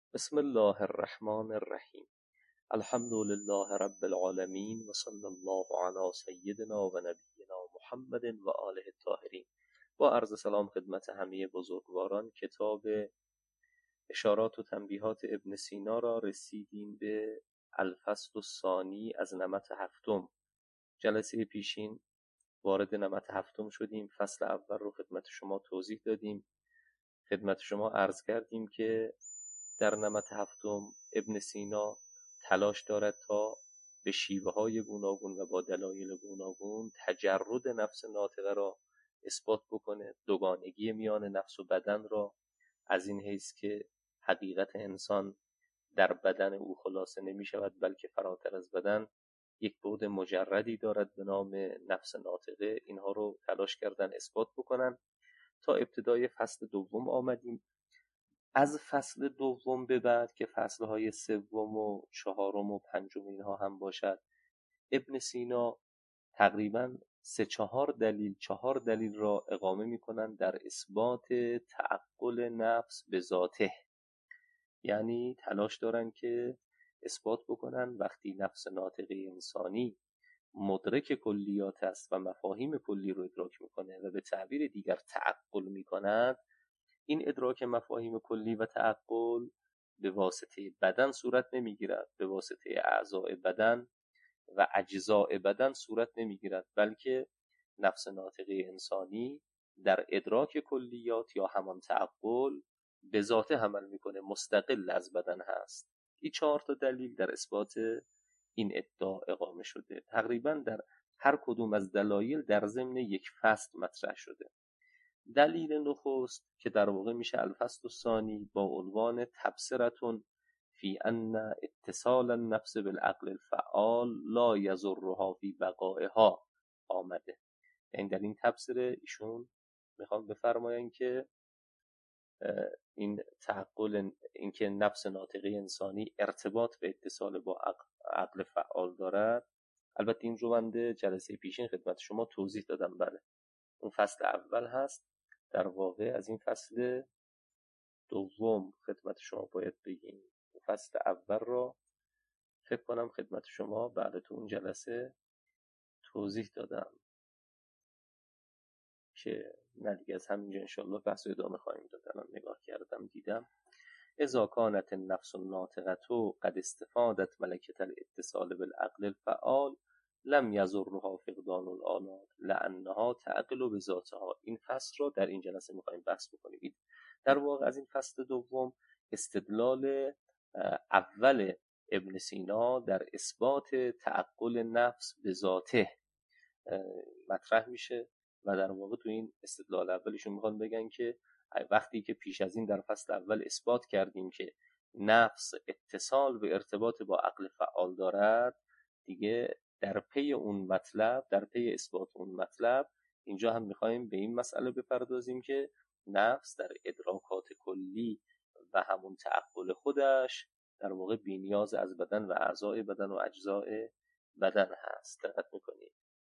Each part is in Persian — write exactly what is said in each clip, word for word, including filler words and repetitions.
بسم الله الرحمن الرحیم. الحمد لله رب العالمین و صلی الله علی سیدنا و نبینا محمد و آله الطاهرین. با عرض سلام خدمت همه بزرگواران، کتاب اشارات و تنبیهات ابن سینا را رسیدیم به الفصل الثانی از نمط هفتم. جلسه پیشین وارد نمط هفتم شدیم. فصل اول رو خدمت شما توضیح دادیم. خدمت شما عرض کردیم که در نمط هفتم ابن سینا تلاش دارد تا به شیوه های گوناگون و با دلایل گوناگون تجرد نفس ناطقه را اثبات بکنه، دوگانگی میان نفس و بدن را، از این حیث که حقیقت انسان در بدن او خلاصه نمی شود بلکه فراتر از بدن یک بعد مجردی دارد به نام نفس ناطقه. اینها رو تلاش کردن اثبات بکنن. تا ابتدای فصل دوم آمدیم. از فصل دوم به بعد که فصلهای سوم و چهارم و پنجم اینها هم باشد، ابن سینا تقریباً سه چهار دلیل چهار دلیل را اقامه می‌کنند در اثبات تعقل نفس به ذاته. یعنی تلاش دارن که اثبات بکنن وقتی نفس ناطقه انسانی مدرک کلیات است و مفاهیم کلی رو ادراک میکنه و به تعبیر دیگر تعقل میکند، این ادراک مفاهیم کلی و تعقل به واسطه بدن صورت نمیگیرد، به واسطه اعضاء بدن و اجزاء بدن صورت نمیگیرد، بلکه نفس ناطقه انسانی در ادراک کلیات یا همان تعقل به ذاته عمل میکنه، مستقل از بدن هست. این چهار تا دلیل در اثبات این ادعا اقامه شده. تقریبا در هر کدوم از دلایل در ضمن یک فصل مطرح شده. دلیل نخست که در واقع میشه الفصل الثانی با عنوان تبصرة فی ان اتصال النفس بالعقل الفعال لا یضرها فی بقائها آمده. یعنی در این تبصره ایشون میخوام بفرماین که این تعقل، اینکه نفس ناطقه انسانی ارتباط به اتصال با عقل فعال دارد. البته این رو من جلسه پیشین خدمت شما توضیح دادم. بله، اون فصل اول هست. در واقع از این فصل دوم خدمت شما باید بگیم. فصل اول را فکر کنم خدمت شما بعد تو اون جلسه توضیح دادم که نه دیگه، از همینجا انشاءالله بحث ادامه خواهیم داد. الان نگاه کردم دیدم اذا كانت النفس الناطقه قد استفادت ملکة الاتصال بالعقل الفعال لم یضرها فقدان الآلات لانها تعقل بذاتها. این فصل رو در این جلسه می‌خوایم بحث بکنیم. در واقع از این فصل دوم استدلال اول ابن سینا در اثبات تعقل نفس به ذاته مطرح میشه و در واقع تو این استدلال اولشون میخوان بگن که وقتی که پیش از این در فصل اول اثبات کردیم که نفس اتصال به ارتباط با عقل فعال دارد، دیگه در پی اون مطلب، در پی اثبات اون مطلب، اینجا هم میخوایم به این مسئله بپردازیم که نفس در ادراکات کلی و همون تعقل خودش در واقع بی‌نیاز از بدن و اعضای بدن و اجزاء بدن هست. دقت میکنید.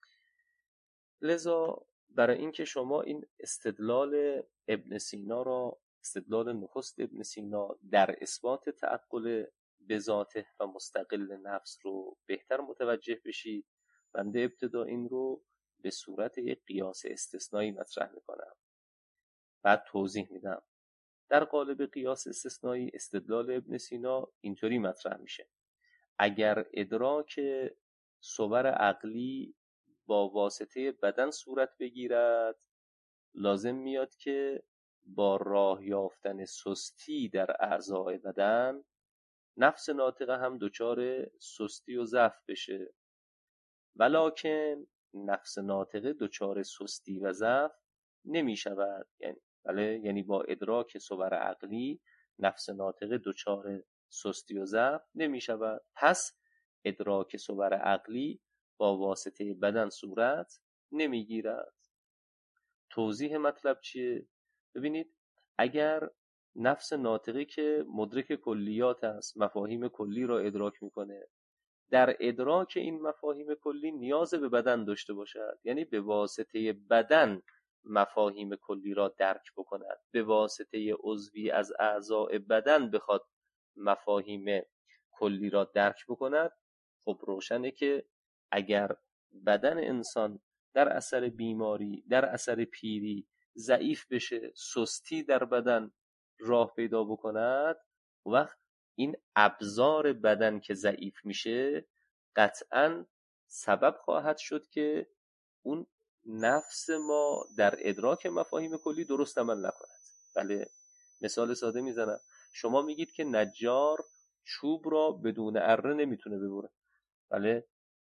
لذا برای اینکه شما این استدلال ابن سینا را، استدلال نخست ابن سینا در اثبات تعقل به ذاته و مستقل نفس رو بهتر متوجه بشید، بنده ابتدا این رو به صورت یک قیاس استثنایی مطرح میکنم، بعد توضیح میدم. در قالب قیاس استثنایی استدلال ابن سینا اینطوری مطرح میشه: اگر ادراک صور عقلی با واسطه بدن صورت بگیرد، لازم میاد که با راه یافتن سستی در اعضای بدن نفس ناطقه هم دچار سستی و ضعف بشه. ولکن نفس ناطقه دچار سستی و ضعف نمی شود. یعنی بله، یعنی با ادراک صور عقلی نفس ناطقه دچار سستی و ضعف نمی شود. پس ادراک صور عقلی با واسطه بدن صورت نمیگیرد. توضیح مطلب چیه؟ ببینید، اگر نفس ناطقه که مدرک کلیات است، مفاهیم کلی را ادراک میکنه، در ادراک این مفاهیم کلی نیاز به بدن داشته باشد، یعنی به واسطه بدن مفاهیم کلی را درک بکند، به واسطه عضوی از اعضاء بدن بخواد مفاهیم کلی را درک بکند، خب روشنه که اگر بدن انسان در اثر بیماری، در اثر پیری ضعیف بشه، سستی در بدن راه پیدا بکند، وقت این ابزار بدن که ضعیف میشه قطعاً سبب خواهد شد که اون نفس ما در ادراک مفاهیم کلی درست عمل نکند. بله، مثال ساده میزنم. شما میگید که نجار چوب را بدون اره نمیتونه ببره. بله،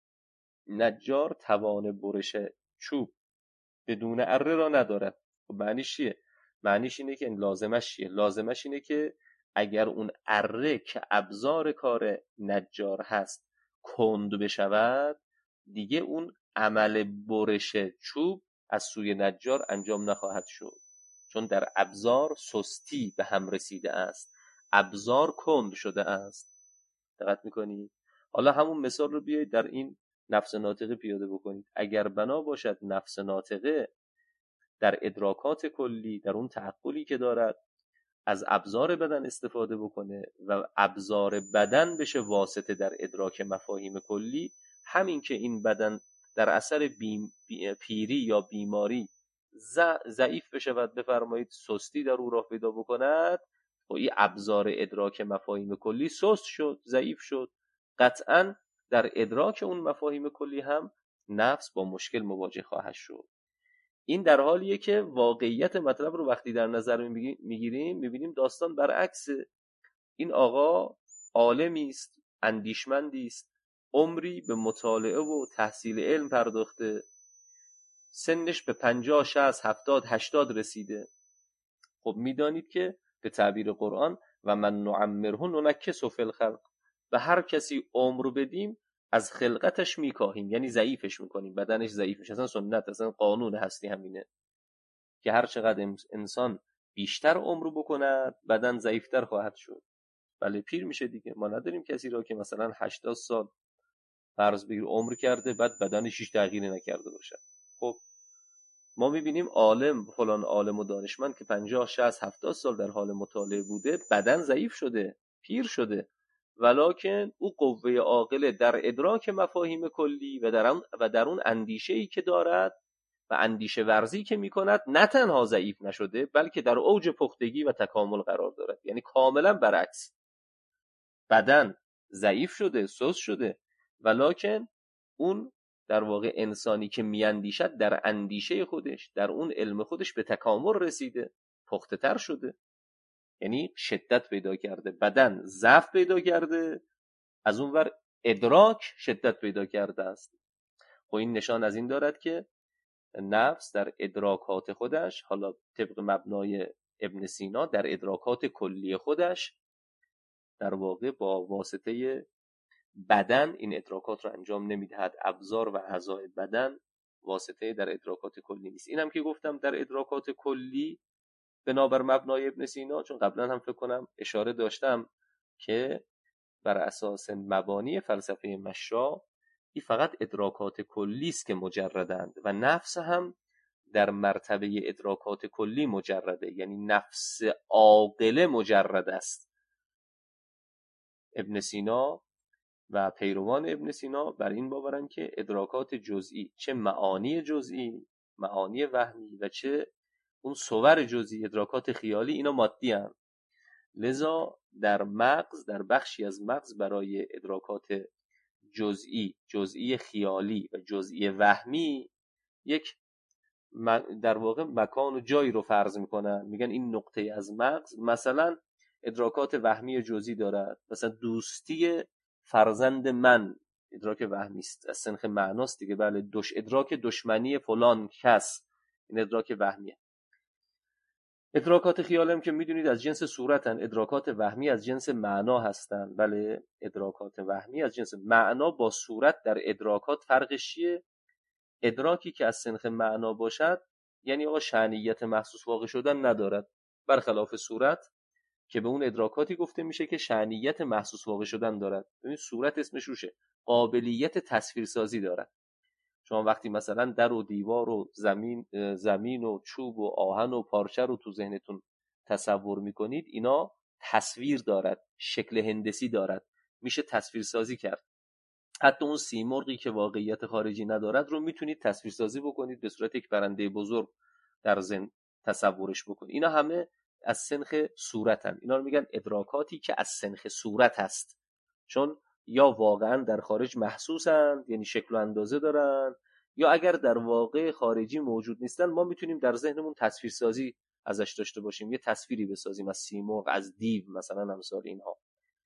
نجار توان برش چوب بدون اره را نداره. خب معنیش چیه؟ معنیش اینه که لازمش چیه؟ لازمش اینه که اگر اون اره که ابزار کار نجار هست کند بشود، دیگه اون عمل برش چوب از سوی نجار انجام نخواهد شد، چون در ابزار سستی به هم رسیده است، ابزار کند شده است. دقت میکنید؟ حالا همون مثال رو بیایید در این نفس ناطقه پیاده بکنید. اگر بنا باشد نفس ناطقه در ادراکات کلی، در اون تعقلی که دارد، از ابزار بدن استفاده بکنه و ابزار بدن بشه واسطه در ادراک مفاهیم کلی، همین که این بدن در اثر بیم پیری یا بیماری ضعیف بشه و بفرمایید سستی در او راه پیدا بکند، و این ابزار ادراک مفاهیم کلی سست شد، ضعیف شد، قطعاً در ادراک اون مفاهیم کلی هم نفس با مشکل مواجه خواهد شد. این در حالیه که واقعیت مطلب رو وقتی در نظر میگیریم میبینیم داستان برعکس. این آقا عالمی است، اندیشمندی است، عمری به مطالعه و تحصیل علم پرداخته، سنش به پنجاه، شصت، هفتاد، هشتاد رسیده. خب میدانید که به تعبیر قرآن و من نعمره ننکسه فی الخلق، به هر کسی عمر بدیم از خلقتش میکاهیم، یعنی ضعیفش میکنیم، بدنش ضعیف میشه. اصلا سنت، اصلا قانون هستی همینه که هر چقدر انسان بیشتر عمر بکنه بدن ضعیفتر خواهد شد. بله، پیر میشه دیگه. ما نداریم کسی را که مثلا هشتاد سال فرض بگیر عمر کرده بعد بدنش هیچ تغییری نکرده باشه. خب ما میبینیم عالم، فلان عالم و دانشمند که پنجاه، شصت، هفتاد سال در حال مطالعه بوده، بدن ضعیف شده، پیر شده، ولکن او قوه عاقله در ادراک مفاهیم کلی و در اون و در اون اندیشه‌ای که دارد و اندیشه ورزی که میکند نه تنها ضعیف نشده، بلکه در اوج پختگی و تکامل قرار دارد. یعنی کاملا برعکس، بدن ضعیف شده، سست شده، ولکن اون در واقع انسانی که میاندیشد در اندیشه خودش، در اون علم خودش به تکامل رسیده، پخته تر شده، یعنی شدت پیدا کرده. بدن ضعف پیدا کرده، از اون ور ادراک شدت پیدا کرده است. خب این نشان از این دارد که نفس در ادراکات خودش، حالا طبق مبنای ابن سینا، در ادراکات کلی خودش در واقع با واسطه بدن این ادراکات رو انجام نمیدهد. ابزار و اعضای بدن واسطه در ادراکات کلی نیست. اینم که گفتم در ادراکات کلی بنابر مبنای ابن سینا، چون قبلا هم فکر کنم اشاره داشتم که بر اساس مبانی فلسفه مشا این فقط ادراکات کلی است که مجردند و نفس هم در مرتبه ادراکات کلی مجرده، یعنی نفس عاقله مجرد است. ابن سینا و پیروان ابن سینا بر این باورند که ادراکات جزئی، چه معانی جزئی، معانی وهمی، و چه اون صور جزئی، ادراکات خیالی، اینا مادی هستند. لذا در مغز، در بخشی از مغز برای ادراکات جزئی، جزئی خیالی و جزئی وهمی یک در واقع مکان و جایی رو فرض میکنن. میگن این نقطه از مغز مثلا ادراکات وهمی جزئی دارد، مثلا دوستی فرزند من ادراک وهمی است، از سنخ معناست دیگه. بله، دوش ادراک دشمنی فلان کس، این ادراک وهمیه. ادراکات خیال هم که میدونید از جنس صورتن، ادراکات وهمی از جنس معنا هستن. بله، ادراکات وهمی از جنس معنا با صورت در ادراکات فرقش چیه؟ ادراکی که از سنخ معنا باشد یعنی آقا شأنیت محسوس واقع شدن ندارد، برخلاف صورت که به اون ادراکاتی گفته میشه که شأنیت محسوس واقع شدن دارد. ببین صورت اسمش روشه، قابلیت تصویرسازی دارد. شما وقتی مثلا در و دیوار و زمین زمین و چوب و آهن و پارچه رو تو ذهنتون تصور میکنید، اینا تصویر دارد، شکل هندسی دارد، میشه تصویر سازی کرد. حتی اون سیمرغی که واقعیت خارجی ندارد رو میتونید تصویر سازی بکنید، به صورت یک پرنده بزرگ در ذهن تصورش بکنید. اینا همه از سنخ صورتن. اینا رو میگن ادراکاتی که از سنخ صورت هست، چون یا واقعا در خارج محسوسند، یعنی شکل و اندازه دارن، یا اگر در واقع خارجی موجود نیستن ما میتونیم در ذهنمون تصویر سازی ازش داشته باشیم، یه تصویری بسازیم از سیمرغ، از دیو مثلا، امثال اینها.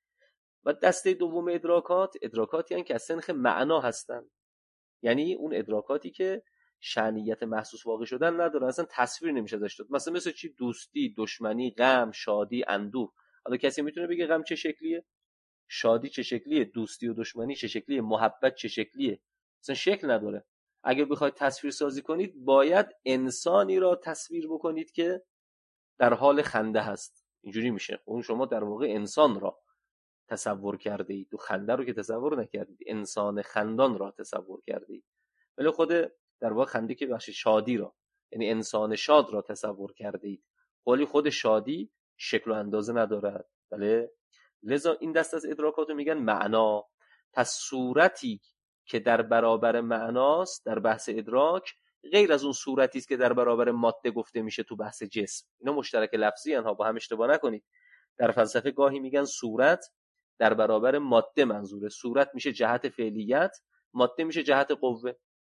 و دسته دوم ادراکات، ادراکاتی هستند که از سنخ معنا هستند، یعنی اون ادراکاتی که شأنیت محسوس واقع شدن ندارن، اصلا تصویر نمیشه ازش داد. مثلا مثل چی؟ دوستی، دشمنی، غم، شادی، اندوه. حالا کسی میتونه بگه غم چه شکلیه؟ شادی چه شکلیه؟ دوستی و دشمنی چه شکلیه؟ محبت چه شکلیه؟ اصلا شکل نداره. اگر بخواید تصویر سازی کنید باید انسانی را تصویر بکنید که در حال خنده هست، اینجوری میشه. اون شما در واقع انسان را تصور کرده اید، و خنده رو که تصور نکردید، انسان خندان را تصور کرده اید. ولی خود در واقع خنده که بخش شادی را، یعنی انسان شاد را تصور کرده اید، ولی خود شادی شکل و اندازه ندارد. بله، لذا این دست از ادراکات رو میگن معنا. پس صورتی که در برابر معناست در بحث ادراک غیر از اون صورتی است که در برابر ماده گفته میشه تو بحث جسم. اینا مشترک لفظی انها، با هم اشتباه نکنید. در فلسفه گاهی میگن صورت در برابر ماده منظوره. صورت میشه جهت فعلیت، ماده میشه جهت قوه.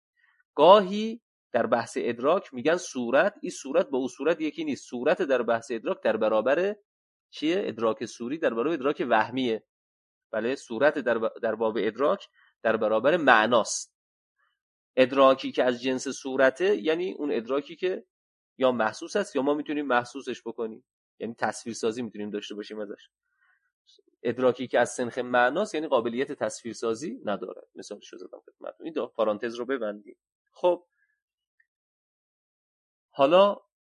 گاهی در بحث ادراک میگن صورت، این صورت با اون صورت یکی نیست. صورت در بحث ادراک در برابر چیه؟ ادراک صوری در برابر ادراک وهمیه. بله، صورت در, ب... در باب ادراک در برابر معناست. ادراکی که از جنس صورته یعنی اون ادراکی که یا محسوس است یا ما میتونیم محسوسش بکنیم، یعنی تصویر سازی میتونیم داشته باشیم ازش. ادراکی که از سنخ معناست یعنی قابلیت تصویر سازی نداره. مثالش رو زدم خدمتتون. این دو پارانتز رو ببندیم. خب حالا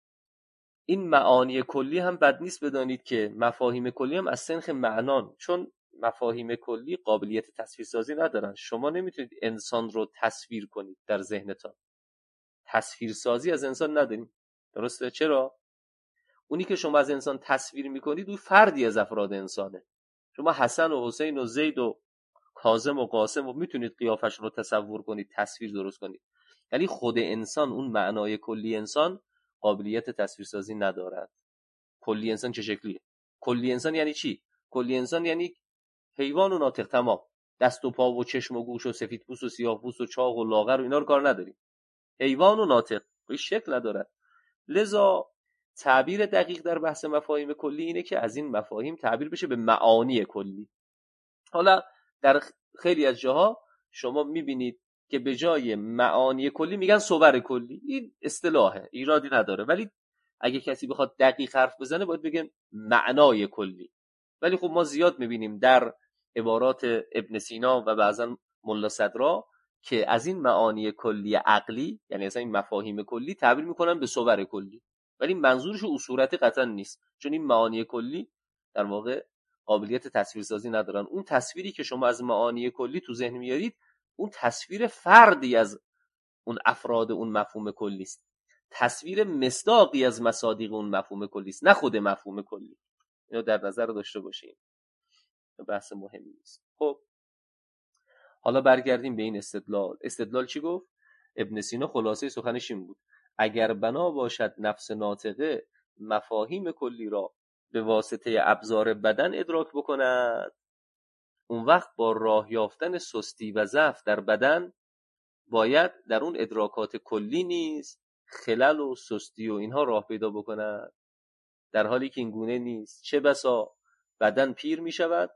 این معانی کلی هم بد نیست بدانید که مفاهیم کلی هم از سنخ معنان، چون مفاهیم کلی قابلیت تصویر سازی ندارن. شما نمیتونید انسان رو تصویر کنید در ذهنتان. تصویر سازی از انسان نداریم. درسته؟ چرا؟ اونی که شما از انسان تصویر میکنید اون فردی از افراد انسانه. شما حسن و حسین و زید و کاظم و قاسم و میتونید قیافش رو تصور کنید، تصویر درست کنید. یعنی خود انسان، اون معنای کلی انسان قابلیت تصویر سازی ندارد. کلی انسان چه شکلیه؟ کلی انسان یعنی چی؟ کلی انسان یعنی حیوان و ناطق تمام. دست و پا و چشم و گوش و سفیدپوست و سیاه‌پوست و چاق و لاغر و اینا رو کار نداریم. حیوان و ناطق هیچ شکل ندارد. لذا تعبیر دقیق در بحث مفاهیم کلی اینه که از این مفاهیم تعبیر بشه به معانی کلی. حالا در خیلی از جاها شما میبینید که به جای معانی کلی میگن صور کلی. این اصطلاحه، ایرادی نداره، ولی اگه کسی بخواد دقیق حرف بزنه باید بگه معنای کلی. ولی خب ما زیاد میبینیم در عبارات ابن سینا و بعضا ملا صدرا که از این معانی کلی عقلی، یعنی از این مفاهیم کلی تعبیر میکنن به صور کلی، ولی منظورش اون صورتی قطعا نیست، چون این معانی کلی در واقع قابلیت تصویرسازی ندارن. اون تصویری که شما از معانی کلی تو ذهن میارید اون تصویر فردی از اون افراد اون مفهوم کلی است، تصویر مصداقی از مصادیق اون مفهوم کلی است، نه خود مفهوم کلی. اینو در نظر داشته باشین، بحث مهمی است. خب حالا برگردیم به این استدلال. استدلال چی گفت؟ ابن سینا خلاصه سخنش این بود: اگر بنا باشد نفس ناطقه مفاهیم کلی را به واسطه ابزار بدن ادراک بکند، اون وقت با راه یافتن سستی و ضعف در بدن باید در اون ادراکات کلی نیز خلل و سستی و اینها راه پیدا بکند، در حالی که این گونه نیست. چه بسا بدن پیر می شود،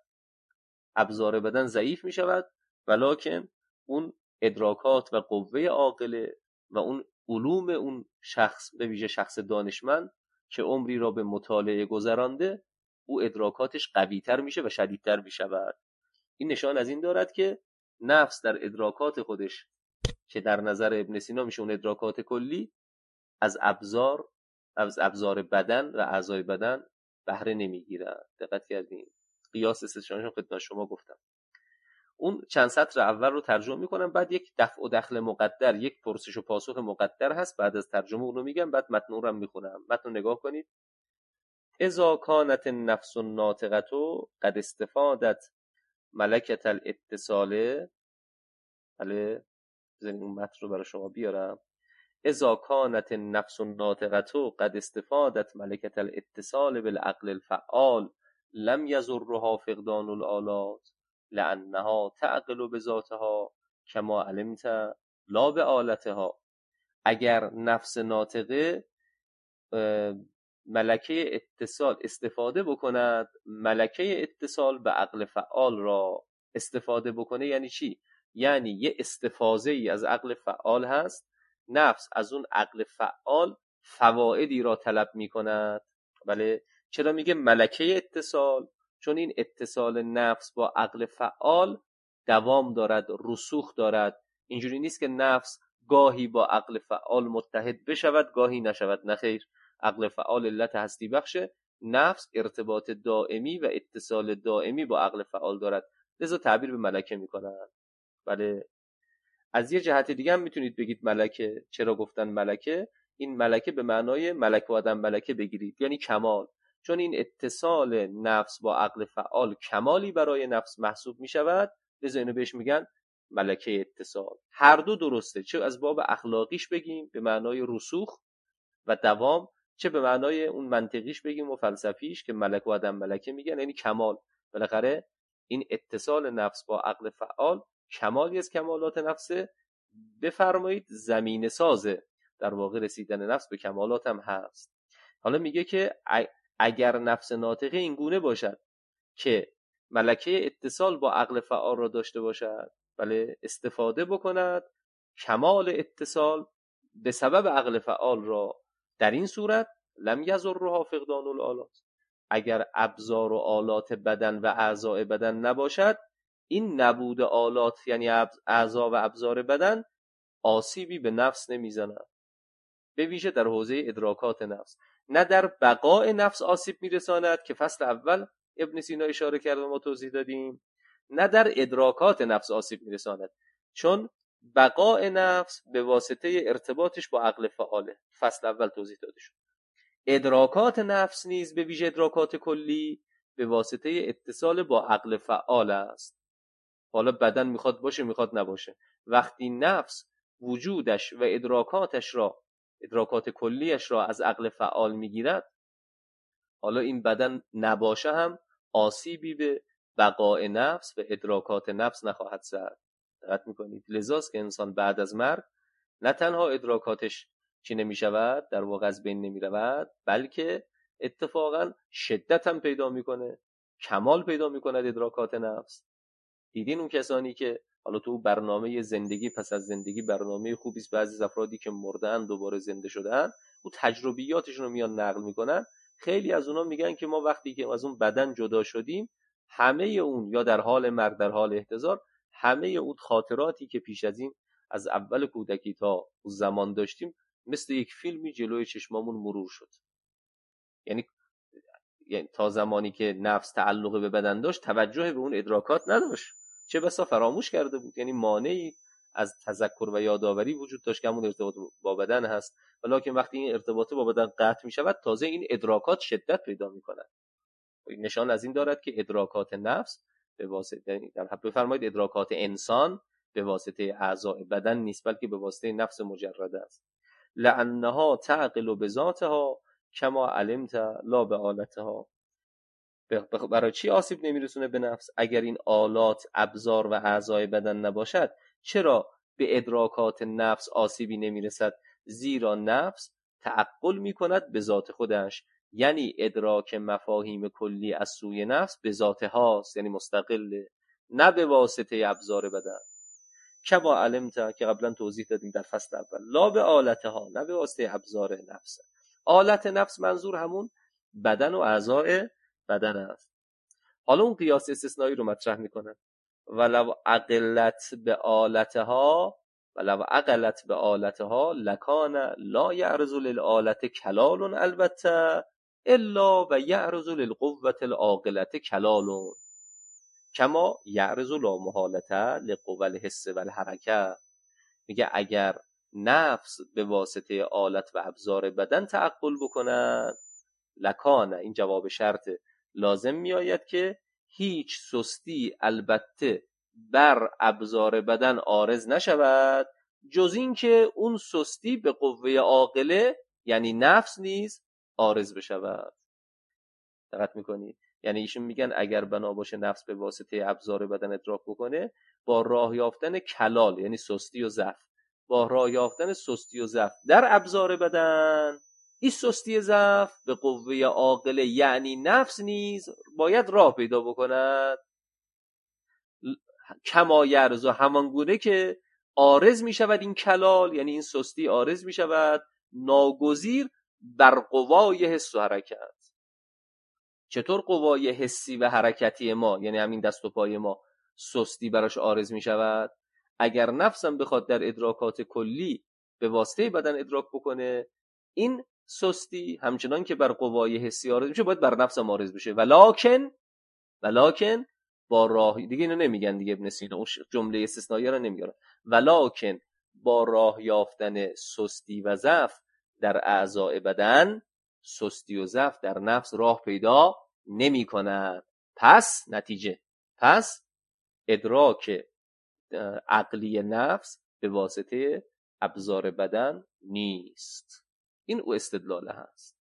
ابزار بدن ضعیف می شود، ولکن اون ادراکات و قوه عاقله و اون علوم اون شخص، به ویژه شخص دانشمند که عمری را به مطالعه گذرانده، او ادراکاتش قوی‌تر میشه و شدیدتر میشود. این نشان از این دارد که نفس در ادراکات خودش که در نظر ابن سینا میشه اون ادراکات کلی، از ابزار از ابزار بدن و اعضای بدن بهره نمیگیرد. دقت کردین؟ قیاس استثنایی خدمت شما گفتم. اون چند سطر اول رو ترجمه میکنم، بعد یک دفع و دخل مقدر، یک پرسش و پاسخ مقدر هست، بعد از ترجمه اون رو میگم، بعد متن رو هم میخونم. متن رو نگاه کنید. اذا کانت النفس الناطقه قد استفادت ملکت الاتصال. بله بذارین اون متن رو برای شما بیارم. اذا کانت النفس الناطقه قد استفادت ملکت الاتصال بالعقل الفعال لم یضرها فقدان الآلات لانها تعقل بذاتها کما علمت لا بآلتها. اگر نفس ناطقه ملکه اتصال استفاده بکند، ملکه اتصال به عقل فعال را استفاده بکنه، یعنی چی؟ یعنی یه استفاضه ای از عقل فعال هست، نفس از اون عقل فعال فوائدی را طلب می کند. بله. چرا میگه ملکه اتصال؟ چون این اتصال نفس با عقل فعال دوام دارد، رسوخ دارد. اینجوری نیست که نفس گاهی با عقل فعال متحد بشود گاهی نشود، نه خیر. عقل فعال علت هستی بخشه، نفس ارتباط دائمی و اتصال دائمی با عقل فعال دارد، لذا تعبیر به ملکه میکنن. بله. از یه جهت دیگه هم میتونید بگید ملکه. چرا گفتن ملکه؟ این ملکه به معنای ملک و آدم ملکه بگیرید، یعنی کمال. چون این اتصال نفس با عقل فعال کمالی برای نفس محسوب میشود، لذا اینو بهش میگن ملکه اتصال. هر دو درسته، چه از باب اخلاقیش بگیم به معنای رسوخ و دوام، چه به معنای اون منطقیش بگیم و فلسفیش که ملک و آدم ملکه میگن، یعنی کمال. بالاخره این اتصال نفس با عقل فعال کمالی از کمالات نفسه. بفرمایید زمینه سازه در واقع رسیدن نفس به کمالات هم هست. حالا میگه که اگر نفس ناطقه این گونه باشد که ملکه اتصال با عقل فعال را داشته باشد، بله، استفاده بکند کمال اتصال به سبب عقل فعال را، در این صورت لم یضرها فقدان الآلات. اگر ابزار و آلات بدن و اعضاء بدن نباشد، این نبود آلات یعنی اعضا و ابزار بدن آسیبی به نفس نمیزند، به ویژه در حوزه ادراکات نفس. نه در بقای نفس آسیب میرساند که فصل اول ابن سینا اشاره کرد و ما توضیح دادیم، نه در ادراکات نفس آسیب میرساند، چون بقای نفس به واسطه ارتباطش با عقل فعاله، فصل اول توضیح داده شد. ادراکات نفس نیز به ویژه ادراکات کلی به واسطه اتصال با عقل فعال است. حالا بدن میخواد باشه میخواد نباشه، وقتی نفس وجودش و ادراکاتش را، ادراکات کلیش را از عقل فعال میگیرد، حالا این بدن نباشه هم آسیبی به بقای نفس و ادراکات نفس نخواهد زد. دقت میکنید؟ لذاست که انسان بعد از مرگ نه تنها ادراکاتش چی نمیشود، در واقع از بین نمیرود، بلکه اتفاقا شدت هم پیدا میکنه، کمال پیدا میکند ادراکات نفس. دیدین اون کسانی که حالا تو برنامه زندگی پس از زندگی برنامه خوبی است، بعضی افرادی که مردن دوباره زنده شدن، اون تجربیاتشون رو میان نقل میکنن. خیلی از اونا میگن که ما وقتی که از اون بدن جدا شدیم، همه اون یا در حال مرگ در حال احتضار، همه اون خاطراتی که پیش از این از اول کودکی تا اون زمان داشتیم مثل یک فیلمی جلوی چشمامون مرور شد. یعنی یعنی تا زمانی که نفس تعلق به بدن داشت توجه به اون ادراکات نداشت، چه بسا فراموش کرده بود. یعنی مانعی از تذکر و یادآوری وجود داشت که همون ارتباط با بدن هست، ولیکن وقتی این ارتباط با بدن قطع می شود، تازه این ادراکات شدت پیدا می کند. نشان از این دارد که ادراکات نفس به واسطه، بفرمایید ادراکات انسان به واسطه اعضاء بدن نیست، بلکه به واسطه نفس مجرد است. لانها تعقل بذاتها کما علمت لا به آلتها. برای چی آسیب نمیرسونه به نفس؟ اگر این آلات، ابزار و اعضای بدن نباشد، چرا به ادراکات نفس آسیبی نمیرسد؟ زیرا نفس تعقل میکند به ذات خودش، یعنی ادراک مفاهیم کلی از سوی نفس به ذات هاست، یعنی مستقله، نه به واسطه ابزار بدن. کما علمت که قبلا توضیح دادیم در فصل اول، لا به آلتها، نه به واسطه ابزار نفس. آلت نفس منظور همون بدن و اعضای بدن است. حالا اون قیاس استثنایی رو مطرح میکنه، ولو عقلت به آلتها ولو عقلت به آلتها لکان لا یعرض للآلت کلال البته الا و یعرض للقوة العاقلة کلال کما یعرض لا محالته لقوى الحس و الحرکه. میگه اگر نفس به واسطه آلت و ابزار بدن تعقل بکند، لکانه، این جواب شرط لازم میآید که هیچ سستی البته بر ابزار بدن عارض نشود جز این که اون سستی به قوه عاقله یعنی نفس نیز عارض بشود. دقت میکنید؟ یعنی ایشون میگن اگر بنا باشه نفس به واسطه ابزار بدن ادراک بکنه، با راه یافتن کلال یعنی سستی و ضعف، با راه یافتن سستی و ضعف در ابزار بدن، این سستی ضعف به قوه عاقله یعنی نفس نیز باید راه پیدا بکند. کما یرز، همان گونه که عارض می شود این کلال یعنی این سستی عارض می شود ناگزیر بر قوای حس و حرکت. چطور قوای حسی و حرکتی ما یعنی همین دست و پای ما سستی براش عارض می شود؟ اگر نفسم بخواد در ادراکات کلی به واسطه بدن ادراک بکنه، این سستی همچنان که بر قوای حسی عارض میشه باید بر نفسم عارض بشه. ولکن ولکن با راه دیگه اینو نمیگن دیگه، ابن سینا اون جمله استثنایی رو نمیارن. ولکن با راه یافتن سستی و ضعف در اعضاء بدن، سستی و ضعف در نفس راه پیدا نمی کند. پس نتیجه، پس ادراک عقلی نفس به واسطه ابزار بدن نیست. این او استدلال هست.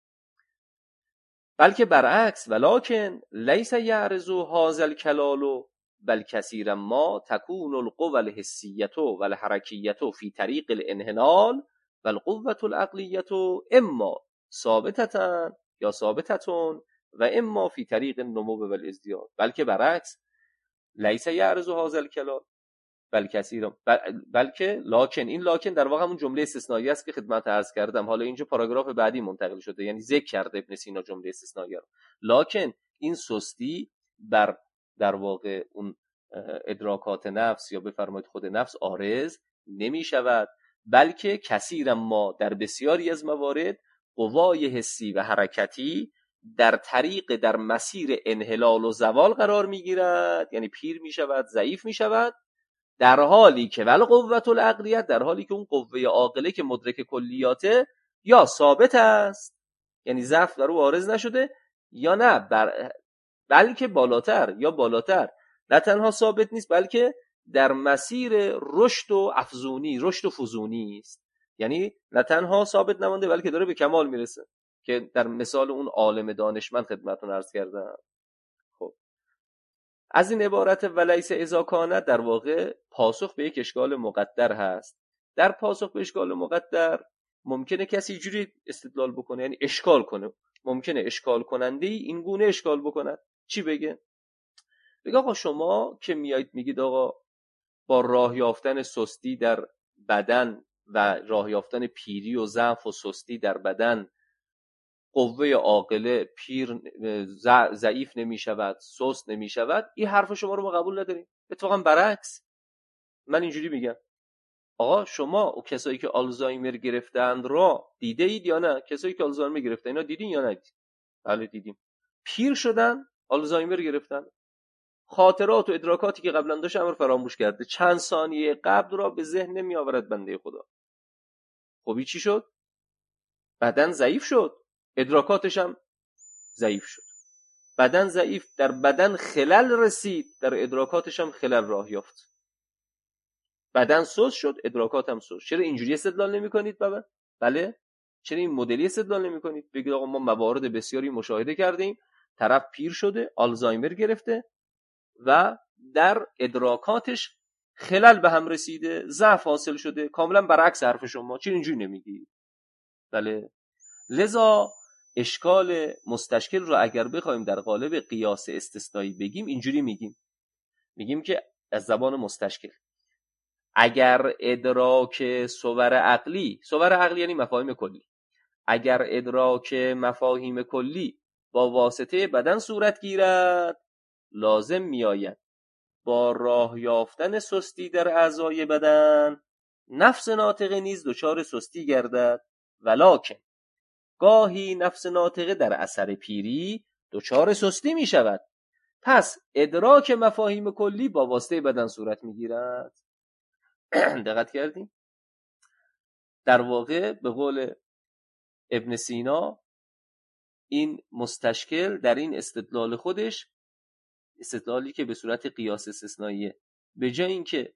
بلکه برعکس، ولکن لیس یعرض هذا الکلال بل کثیرا ما تکون القوى الحسیه والحرکیه فی طریق الانحلال والقوة العقلیه اما ثابتة یا ثابتتون و اما فی طریق النمو والازدیاد. بلکه برعکس، لیس یعرض هذا الکلال بل کثیرا، بلکه لاکن، این لاکن در واقع همون جمله استثنایی است که خدمت عرض کردم. حالا اینجا پاراگراف بعدی منتقل شده، یعنی ذکر کرده ابن سینا جمله استثنایی رو. لاکن این سستی بر در واقع اون ادراکات نفس یا بفرمایید خود نفس عارض نمی شود، بلکه کثیرا ما در بسیاری از موارد قوای حسی و حرکتی در طریق در مسیر انحلال و زوال قرار می گیرد، یعنی پیر می شود، ضعیف می شود، در حالی که ول قوت العقلیت، در حالی که اون قوه عاقله که مدرک کلیاته یا ثابت است یعنی ضعف در او عارض نشده، یا نه بر بلکه بالاتر یا بالاتر نه تنها ثابت نیست بلکه در مسیر رشد و افزونی، رشد و فزونی است. یعنی نه تنها ثابت نمانده بلکه داره به کمال میرسه، که در مثال اون عالم دانشمند خدمتتون عرض کردم. خب از این عبارت ولیس اذا کان در واقع پاسخ به یک اشکال مقدر هست. در پاسخ به اشکال مقدر ممکنه کسی جوری استدلال بکنه، یعنی اشکال کنه، ممکنه اشکال کننده این گونه اشکال بکند. چی بگه؟ بگه آقا شما که میایید میگید آقا با راه یافتن سستی در بدن و راه یافتن پیری و ضعف و سستی در بدن قوه عاقله پیر ضعیف نمی شود، سست نمی شود، این حرف شما رو ما قبول نداریم. اتفاقا برعکس، من اینجوری میگم آقا شما و کسایی که آلزایمر گرفتند را دیده اید یا نه؟ کسایی که آلزایمر گرفتن اینا دیدین یا نه؟ بله دیدیم. پیر شدن، آلزایمر گرفتن، خاطرات و ادراکاتی که قبلا داشت امر فراموش کرده، چند ثانیه قبل را به ذهن نمی آورد بنده خدا. خب چی شد؟ بدن ضعیف شد، ادراکاتش هم ضعیف شد. بدن ضعیف، در بدن خلل رسید، در ادراکاتش هم خلل راه یافت. بدن سست شد، ادراکات هم سست. چرا اینجوری استدلال نمی کنید بابا؟ بله، چرا این مدلی استدلال نمی کنید؟ بگید آقا ما موارد بسیاری مشاهده کردیم، طرف پیر شده، آلزایمر گرفته و در ادراکاتش خلل به هم رسیده، ضعف حاصل شده. کاملا برعکس حرف شما. چرا اینجوری نمیگید؟ بله، لذا اشکال مستشکل رو اگر بخوایم در قالب قیاس استثنایی بگیم اینجوری میگیم، میگیم که از زبان مستشکل اگر ادراک صور عقلی، صور عقلی یعنی مفاهیم کلی، اگر ادراک مفاهیم کلی با واسطه بدن صورت گیرد، لازم میآید با راه یافتن سستی در اعضای بدن نفس ناطقه نیز دچار سستی گردد، ولکن گاهی نفس ناطقه در اثر پیری دچار سستی می شود. پس ادراک مفاهیم کلی با واسطه بدن صورت می گیرد. دقت کردیم؟ در واقع به قول ابن سینا این مستشکل در این استدلال خودش، استدلالی که به صورت قیاس استثنائیه، به جای اینکه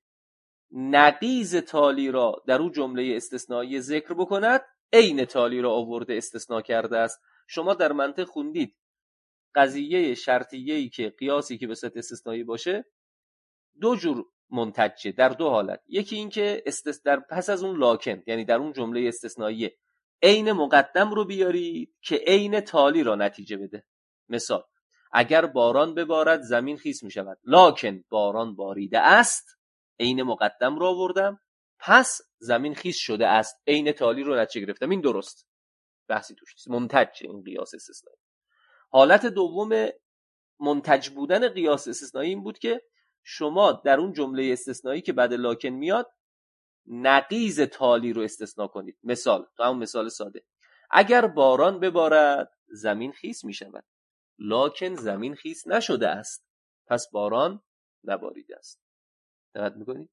نقیض تالی را در اون جمله استثنایی ذکر بکند، عین تالی را آورده استثناء کرده است. شما در منطق خوندید قضیه شرطیه‌ای که قیاسی که به صورت استثنایی باشه دو جور منتجه، در دو حالت. یکی این که استث... در پس از اون لاکن، یعنی در اون جمله استثنایی عین مقدم رو بیارید که عین تالی را نتیجه بده. مثال: اگر باران ببارد زمین خیس می شود، لاکن باران باریده است، عین مقدم رو آوردم، پس زمین خیس شده است، عین تالی رو نتیجه گرفتم. این درست، بحثی توش نیست، منتج این قیاس استثنایی. حالت دوم منتج بودن قیاس استثنایی این بود که شما در اون جمله استثنایی که بعد لاکن میاد نقیض تالی رو استثناء کنید. مثال، تو همون مثال ساده، اگر باران ببارد زمین خیس می شود، لاکن زمین خیس نشده است، پس باران نباریده است. دقت میکنید؟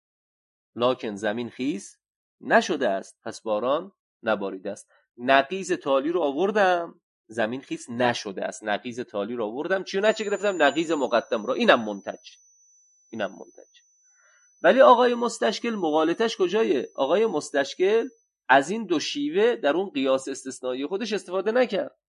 لاکن زمین خیس نشده است، پس باران نباریده است. نقیض تالی رو آوردم، زمین خیس نشده است. نقیض تالی رو آوردم، چیو نچه گرفتم؟ نقیض مقدم رو. اینم منتج، اینم منتج. ولی آقای مستشکل مغالطش کجایه؟ آقای مستشکل از این دو شیوه در اون قیاس استثنایی خودش استفاده نکرد.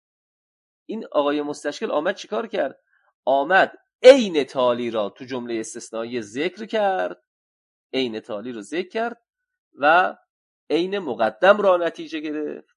این آقای مستشکل آمد چیکار کرد؟ آمد عین تالی را تو جمله استثنایی ذکر کرد، عین تالی رو ذکر کرد و عین مقدم را نتیجه گرفت.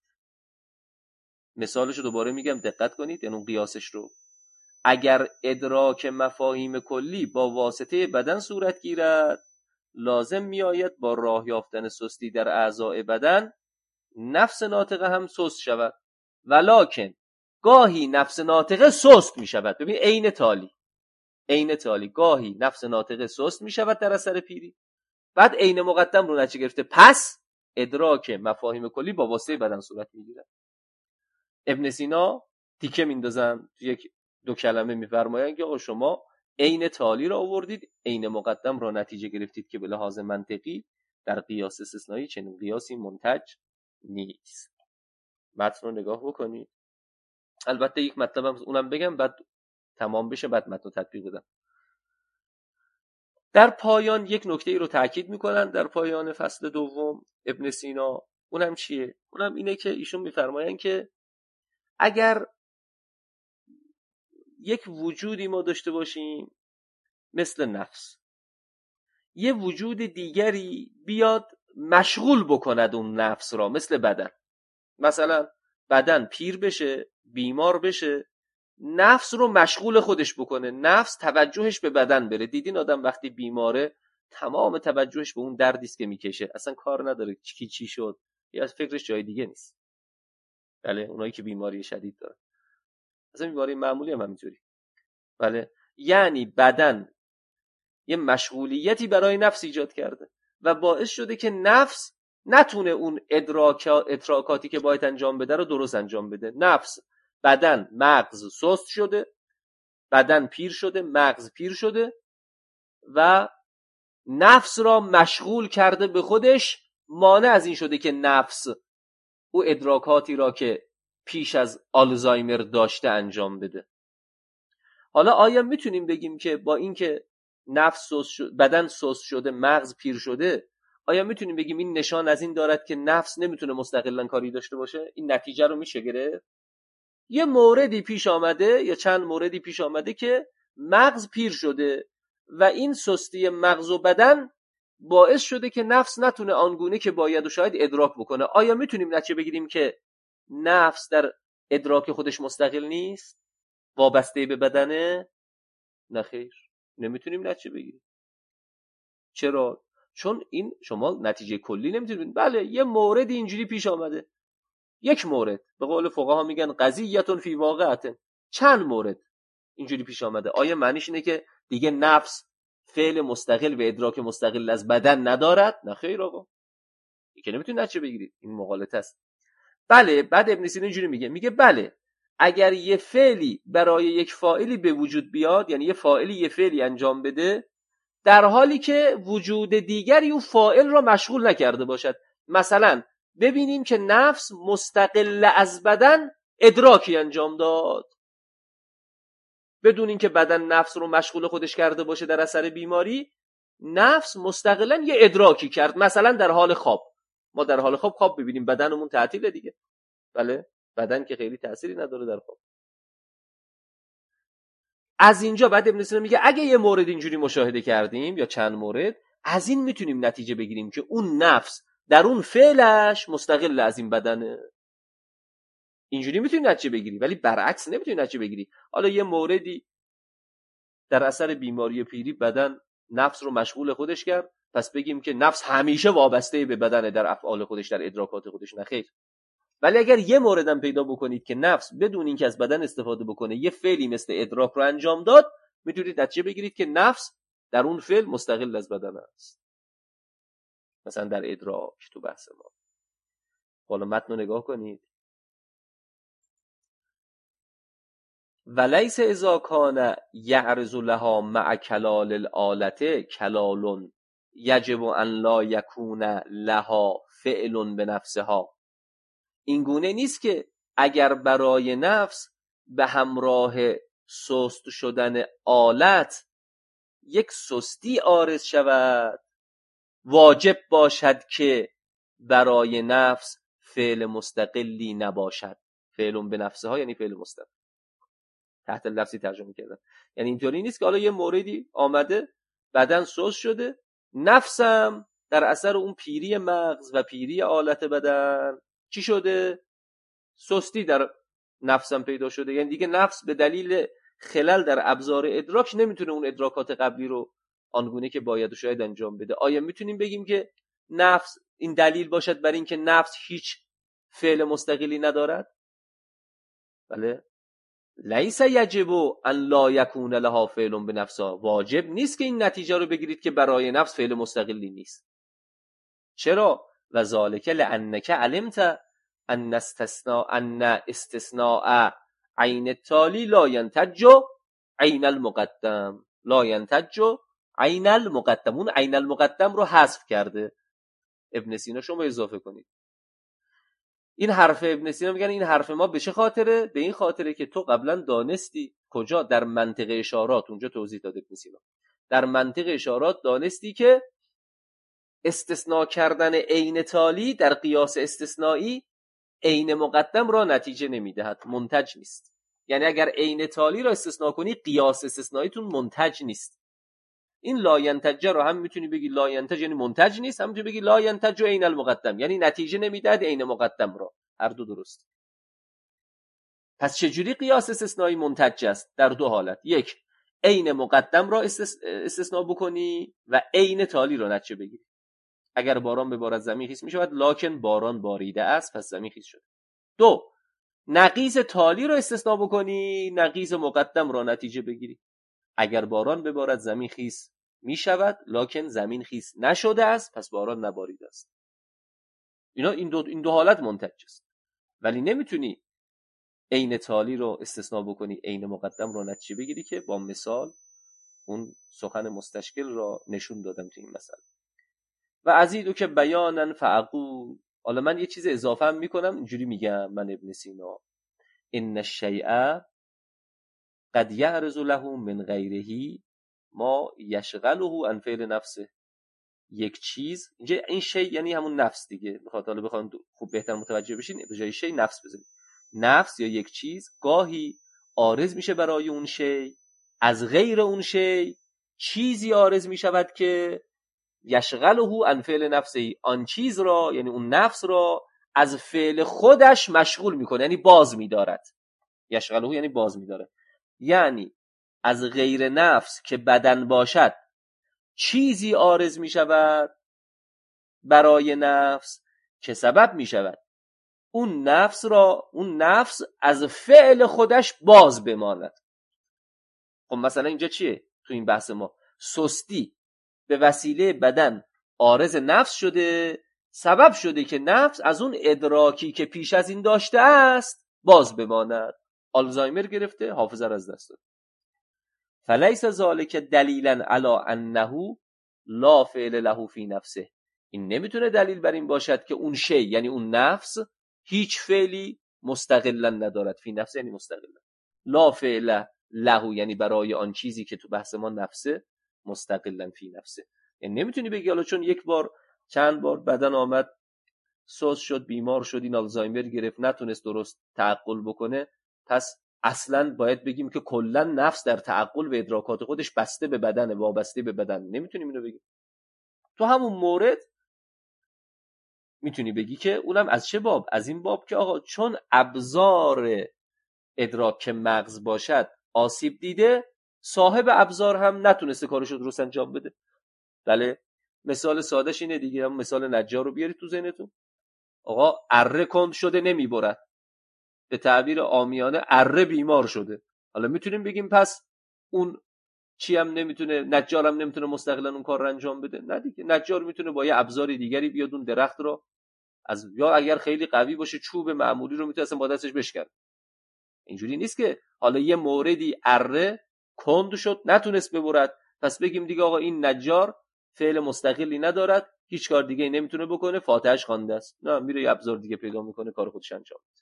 مثالش رو دوباره میگم، دقت کنید، یعنی اون قیاسش رو. اگر ادراک مفاهیم کلی با واسطه بدن صورت گیرد، لازم میآید با راه یافتن سستی در اعضاء بدن نفس ناطقه هم سست شود، ولکن گاهی نفس ناطقه سست می شود. ببین عین تالی، عین تالی، گاهی نفس ناطقه سست می شود در اثر پیری، بعد عین مقدم رو نتیجه گرفته، پس ادراک مفاهیم کلی با واسطه بدن صورت میگیرد. ابن سینا تیکه میندازن، یک دو کلمه میفرمایند که آقا شما عین تالی را آوردید، عین مقدم را نتیجه گرفتید که به لحاظ منطقی در قیاس استثنایی چنین قیاسی منتج نیست. متن رو نگاه بکنید. البته یک مطلب اونم بگم بعد تمام بشه، بعد متن رو تطبیق بدم. در پایان یک نکته ای رو تاکید میکنن در پایان فصل دوم ابن سینا. اونم چیه؟ اونم اینه که ایشون میفرمایند که اگر یک وجودی ما داشته باشیم مثل نفس، یه وجود دیگری بیاد مشغول بکند اون نفس را، مثل بدن. مثلا بدن پیر بشه، بیمار بشه، نفس رو مشغول خودش بکنه، نفس توجهش به بدن بره. دیدین آدم وقتی بیماره تمام توجهش به اون دردی است که میکشه، اصلا کار نداره چی چی شد، یا از فکرش جای دیگه نیست. بله، اونایی که بیماری شدید دارن، اصلا بیماری معمولی هم همینجوری. بله، یعنی بدن یه مشغولیتی برای نفس ایجاد کرده و باعث شده که نفس نتونه اون ادراک ادراکاتی که باید انجام بده رو درست انجام بده. نفس، بدن، مغز سست شده، بدن پیر شده، مغز پیر شده و نفس را مشغول کرده به خودش، مانع از این شده که نفس او ادراکاتی را که پیش از آلزایمر داشته انجام بده. حالا آیا میتونیم بگیم که با اینکه نفس سست شد، بدن سست شده، مغز پیر شده، آیا میتونیم بگیم این نشان از این دارد که نفس نمیتونه مستقلاً کاری داشته باشه؟ این نتیجه رو میشه گرفت؟ یه موردی پیش آمده یا چند موردی پیش آمده که مغز پیر شده و این سستی مغز و بدن باعث شده که نفس نتونه آنگونه که باید و شاید ادراک بکنه. آیا میتونیم نتیجه بگیریم که نفس در ادراک خودش مستقل نیست، وابسته به بدنه؟ نه خیر، نمیتونیم نتیجه بگیریم. چرا؟ چون این شما نتیجه کلی نمیتونید. بله، یه مورد اینجوری پیش آمده، یک مورد، به قول فقها میگن قضیه‌تون فی واقعتن، چند مورد اینجوری پیش آمده. آیا معنیش اینه که دیگه نفس فعل مستقل و ادراک مستقل از بدن ندارد؟ نه خیر آقا، این که نمیتونید نتیجه بگیرید، این مغالطه است. بله، بعد ابن سینا اینجوری میگه، میگه بله، اگر یه فعلی برای یک فاعلی به وجود بیاد، یعنی یه فاعلی یه فعلی انجام بده در حالی که وجود دیگری اون فاعل را مشغول نکرده باشد. مثلا ببینیم که نفس مستقل از بدن ادراکی انجام داد بدون اینکه بدن نفس رو مشغول خودش کرده باشه در اثر بیماری، نفس مستقلاً یه ادراکی کرد. مثلا در حال خواب، ما در حال خواب خواب ببینیم بدنمون تعطیله دیگه، بله، بدن که خیلی تأثیری نداره در خواب. از اینجا بعد ابن سینا میگه اگه یه مورد اینجوری مشاهده کردیم یا چند مورد، از این میتونیم نتیجه بگیریم که اون نفس در اون فعلش مستقل از این بدنه. اینجوری میتونیم نتیجه بگیری، ولی برعکس نمیتونیم نتیجه بگیری. حالا یه موردی در اثر بیماری پیری بدن نفس رو مشغول خودش کرد، پس بگیم که نفس همیشه وابسته به بدن در افعال خودش، در ادراکات خودش؟ نخیر. ولی اگر یه موردم پیدا بکنید که نفس بدون اینکه از بدن استفاده بکنه یه فعلی مثل ادراک رو انجام داد، میتونید نتیجه بگیرید که نفس در اون فعل مستقل از بدن است. مثلا در ادراک تو بحث ما. حالا متن رو نگاه کنید. ولیس اذا کان یعرض لها مع کلال الآلة کلال یجب ان لا یکون لها فعل بنفسها. این گونه نیست که اگر برای نفس به همراه سست شدن آلت یک سستی عارض شود، واجب باشد که برای نفس فعل مستقلی نباشد. فعل به نفسه ها یعنی فعل مستقل. تحت لفظی ترجمه کردن. یعنی اینطوری نیست که حالا یه موردی آمده بدن سست شده، نفسم در اثر اون پیری مغز و پیری آلت بدن چی شده؟ سستی در نفسم پیدا شده. یعنی دیگه نفس به دلیل خلل در ابزار ادراک نمیتونه اون ادراکات قبلی رو آنگونه که باید و شاید انجام بده. آیا میتونیم بگیم که نفس این دلیل باشد بر این که نفس هیچ فعل مستقلی ندارد؟ بله. لیس یجب ان لا یکون لها فعل بنفسها. واجب نیست که این نتیجه رو بگیرید که برای نفس فعل مستقلی نیست. چرا؟ و ذالک لانک علمت ان استثناء ان استثناء عین التالی لا ینتج عین المقدم. لا ینتج عین المقدم. اون عین المقدم رو حذف کرده ابن سینا. شما اضافه کنید. این حرف ابن سینا میگن این حرف ما به چه خاطره؟ به این خاطره که تو قبلا دانستی. کجا؟ در منطق اشارات. اونجا توضیح داده ابن سینا. در منطق اشارات دانستی که استثناء کردن عین تالی در قیاس استثنایی عین مقدم را نتیجه نمیدهد، منتج نیست. یعنی اگر عین تالی را استثناء کنی قیاس استثناییتون منتج نیست. این لا ینتج رو هم میتونی بگی لا ینتج یعنی منتج نیست، هم میتونی بگی لا ینتج عین المقدم یعنی نتیجه نمیدهد عین مقدم را. هر دو درست. پس چجوری قیاس استثنایی منتج است؟ در دو حالت. یک، عین مقدم را استثناء بکنی و عین تالی را نتیجه بگیری. اگر باران ببارد زمین خیس میشود، لکن باران باریده است پس زمین خیس شد. دو، نقیض تالی را استثناء بکنی، نقیض مقدم را نتیجه بگیری. اگر باران ببارد زمین خیس میشود، لکن زمین خیس نشده است پس باران نباریده است. اینا این دو این دو حالت منتج است. ولی نمیتونی عین تالی رو استثناء بکنی عین مقدم رو نتیجه بگیری که با مثال اون سخن مستشکل را نشون دادم تو این مسئله. و ازیدو که بیانن فعقول. حالا من یه چیز اضافه هم میکنم، اینجوری میگم من ابن سینا، ان الشیء قد یعرض له من غیره ما یشغله عن فعل نفسه. یک چیز، اینجا این شی یعنی همون نفس دیگه، میخواد حالا بخوام خوب بهتر متوجه بشین به جای شی نفس بزنید. نفس یا یک چیز گاهی عارض میشه برای اون شی، از غیر اون شی چیزی عارض میشود که یشغله عن فعل نفسه، آن چیز را یعنی اون نفس را از فعل خودش مشغول میکنه، یعنی باز میدارد. یشغله یعنی باز میداره. یعنی از غیر نفس که بدن باشد چیزی عارض میشود برای نفس که سبب میشود اون نفس را اون نفس از فعل خودش باز بماند. خب مثلا اینجا چیه؟ تو این بحث ما سستی به وسیله بدن عارض نفس شده، سبب شده که نفس از اون ادراکی که پیش از این داشته است باز بماند. آلزایمر گرفته، حافظه را از دست داد. فلیس ذالک دلیلا علی انه لا فعل له فی نفسه. این نمیتونه دلیل بر این باشد که اون شی یعنی اون نفس هیچ فعلی مستقلا ندارد. فی نفسه یعنی مستقلا. لا فعل له یعنی برای آن چیزی که تو بحث ما نفسه، مستقلا فی نفسه. یعنی نمیتونی بگی حالا چون یک بار چند بار بدن آمد سوس شد، بیمار شد، این آلزایمر گرفت، نتونست درست تعقل بکنه، پس اصلا باید بگیم که کلا نفس در تعقل و ادراکات خودش بسته به بدن، وابسته به بدن. نمیتونیم اینو بگیم. تو همون مورد میتونی بگی که اونم از چه باب؟ از این باب که آقا چون ابزار ادراک مغز باشد آسیب دیده، صاحب ابزار هم نتونسته کارش رو درست انجام بده. بله، مثال سادهش اینه دیگه. هم مثال نجار رو بیارید تو ذهنتون. آقا اره کند شده نمیبرد، به تعبیر عامیانه اره بیمار شده. حالا میتونیم بگیم پس اون چی هم نمیتونه، نجار هم نمیتونه مستقلا اون کار رو انجام بده؟ نه دیگه، نجار میتونه با یه ابزار دیگری بیاد اون درخت رو از، یا اگر خیلی قوی باشه چوب معمولی رو میتونه اصلا با دستش بشکنه. اینجوری نیست که حالا یه موردی اره کند شد نتونست ببرد پس بگیم دیگه آقا این نجار فعل مستقلی ندارد، هیچ کار دیگه نمیتونه بکنه، فاتحه‌اش خوانده است. نه، میره یه ابزار دیگه پیدا میکنه، کار خودش انجام میده.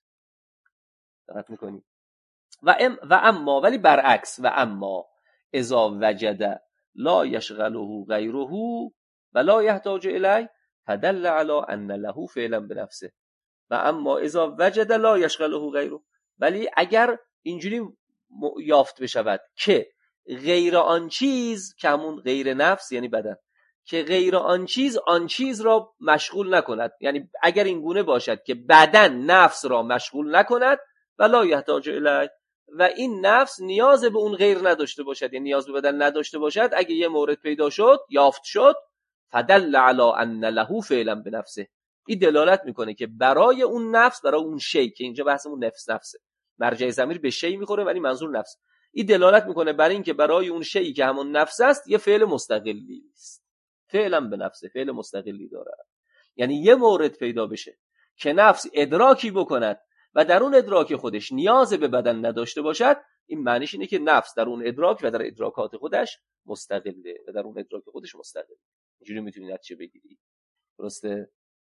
دقت میکنی؟ و ام و اما، ولی برعکس، و اما اذا وجد لا یشغله غیره و لا یحتاج الیه فدل علی ان له فعلا بنفسه. و اما اذا وجد لا یشغله غیره، ولی اگر اینجوری یافت بشود که غیر آن چیز، که همون غیر نفس یعنی بدن، که غیر آن چیز آن چیز را مشغول نکند، یعنی اگر این گونه باشد که بدن نفس را مشغول نکند و لا یحتاج الیه، و این نفس نیاز به اون غیر نداشته باشد، یعنی نیاز به بدن نداشته باشد، اگه یه مورد پیدا شد، یافت شد، فدل علی ان له فعلا بنفسه. این دلالت میکنه که برای اون نفس، برای اون شی، که اینجا بحثمون نفس نفسه، مرجع ضمیر به شی میخوره ولی منظور نفس، این دلالت میکنه برای اینکه برای اون شی که همون نفس است یه فعل مستقلی است. فعلا به نفسه، فعل مستقلی داره. یعنی یه مورد پیدا بشه که نفس ادراکی بکند و در اون ادراک خودش نیاز به بدن نداشته باشد، این معنیش اینه که نفس در اون ادراک و در ادراکات خودش مستقله و در اون ادراک خودش مستقله. اینجوری میتونید چه بگیرید. درسته؟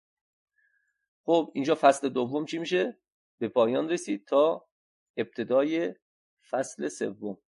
خب اینجا فصل دوم چی میشه؟ به پایان رسید تا ابتدای فصل سوم.